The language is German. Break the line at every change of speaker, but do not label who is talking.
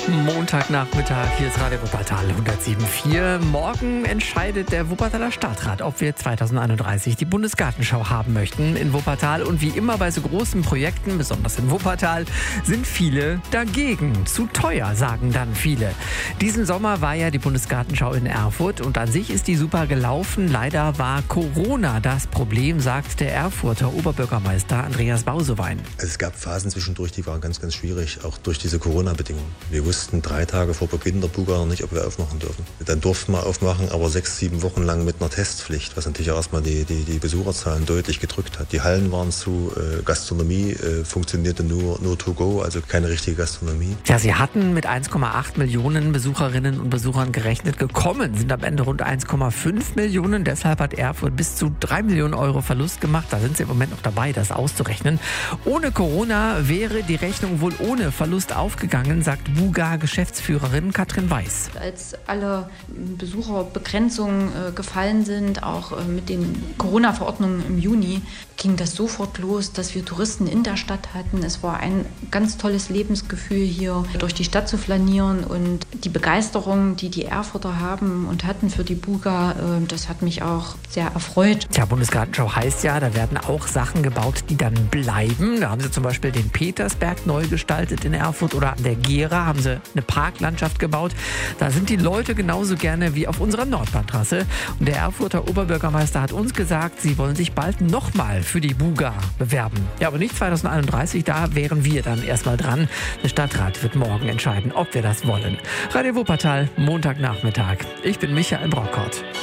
Montagnachmittag, hier ist Radio Wuppertal 107.4. Morgen entscheidet der Wuppertaler Stadtrat, ob wir 2031 die Bundesgartenschau haben möchten in Wuppertal. Und wie immer bei so großen Projekten, besonders in Wuppertal, sind viele dagegen. Zu teuer, sagen dann viele. Diesen Sommer war ja die Bundesgartenschau in Erfurt und an sich ist die super gelaufen. Leider war Corona das Problem, sagt der Erfurter Oberbürgermeister Andreas Bausewein.
Es gab Phasen zwischendurch, die waren ganz, ganz schwierig, auch durch diese Corona-Bedingungen. Wir wussten 3 Tage vor Beginn der Buga nicht, ob wir aufmachen dürfen. Dann durften wir aufmachen, aber 6, 7 Wochen lang mit einer Testpflicht, was natürlich auch erstmal die Besucherzahlen deutlich gedrückt hat. Die Hallen waren zu, Gastronomie funktionierte nur to go, also keine richtige Gastronomie.
Ja, sie hatten mit 1,8 Millionen Besucherinnen und Besuchern gerechnet. Gekommen sind am Ende rund 1,5 Millionen. Deshalb hat Erfurt bis zu 3 Millionen Euro Verlust gemacht. Da sind sie im Moment noch dabei, das auszurechnen. Ohne Corona wäre die Rechnung wohl ohne Verlust aufgegangen, sagt Buga-Geschäftsführerin Katrin Weiß.
Als alle Besucherbegrenzungen gefallen sind, auch mit den Corona-Verordnungen im Juni, ging das sofort los, dass wir Touristen in der Stadt hatten. Es war ein ganz tolles Lebensgefühl, hier durch die Stadt zu flanieren. Und die Begeisterung, die Erfurter haben und hatten für die Buga, das hat mich auch sehr erfreut.
Ja, Bundesgartenschau heißt ja, da werden auch Sachen gebaut, die dann bleiben. Da haben sie zum Beispiel den Petersberg neu gestaltet in Erfurt oder an der Gera haben sie eine Parklandschaft gebaut. Da sind die Leute genauso gerne wie auf unserer Nordbahntrasse. Und der Erfurter Oberbürgermeister hat uns gesagt, sie wollen sich bald nochmal für die Buga bewerben. Ja, aber nicht 2031, da wären wir dann erstmal dran. Der Stadtrat wird morgen entscheiden, ob wir das wollen. Radio Wuppertal, Montagnachmittag. Ich bin Michael Brockhaut.